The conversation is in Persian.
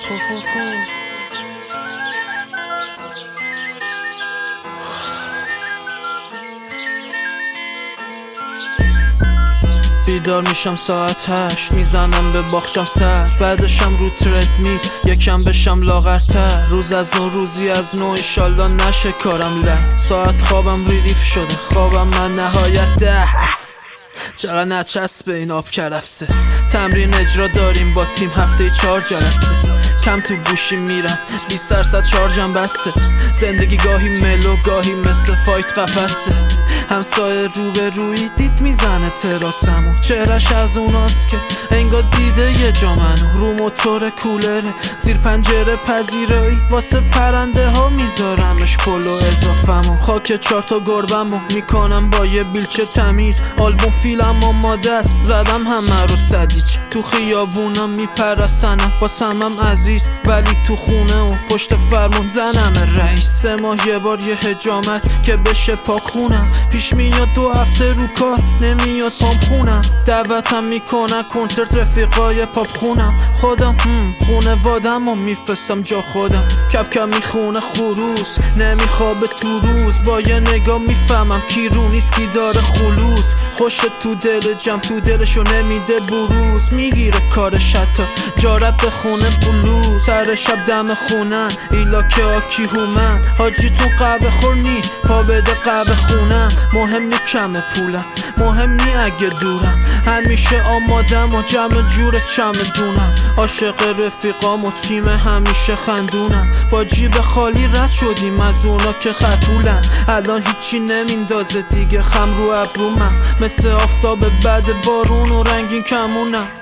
بیدار میشم ساعت 8 میزنم به باخشم سر، بعدشم رو تردمیل یکم بشم لاغرتر. روز از نو روزی از نو ایشالله نشه کارم لنگ. ساعت خوابم ریلیف شده خوابم من نهایت 10. چقدر نچسبه این آب کرفسه. تمرین اجرا داریم با تیم هفته 4 جلسه. کم تو گوشی میرم 20% شارژم بسته. زندگی گاهی ملو گاهی مثل فایت قفسه. همسایه رو به روی دید میزنه تراسمو. چهرش از اوناست که انگار دیده یه جا منو. رو موتور کولره زیر پنجره پذیرایی واسه پرنده ها میذارمش پلو اضافمو. خاک 4 تا گربمو میکنم با یه بیلچه تمیز. آلبوم فیلم آماده است زدم همه رو سدیچ. تو خیابونم میپرستنم واسمم عزیز، ولی تو خونه و پشت فرمون زنم رئیس. 3 ماه یه بار یه حجامت که بشه پاک خونم. پیش میاد 2 هفته رو کار نمیاد پام خونم. دعوتم میکنن کنسرت رفیقای پاپ خونم. خودم خونه وادم و میفرستم جا خودم. کپ کم میخونه خروس نمیخوابه تو روز. با یه نگاه میفهمم کی رو نیست کی داره خلوص. خوش تو دل جمع تو دلشو نمیده بروز. میگیره کارش حتی جارب به خونه بلوز. سر شب دم خونن ایلاکه آکی هومن. حاجیتون قهوه خور نی پا بده قهوه خونم. مهم نی کم پولم مهم نی اگه دورم. همیشه آمادم و جمع جور چمدونم. عاشق رفیقام و تیم همیشه خندونم. با جیب خالی رد شدیم از اونا که خطولن. الان هیچی نمیندازه دیگه خم رو ابرومم. مثل آفتاب بعد بارون و رنگین کمونم.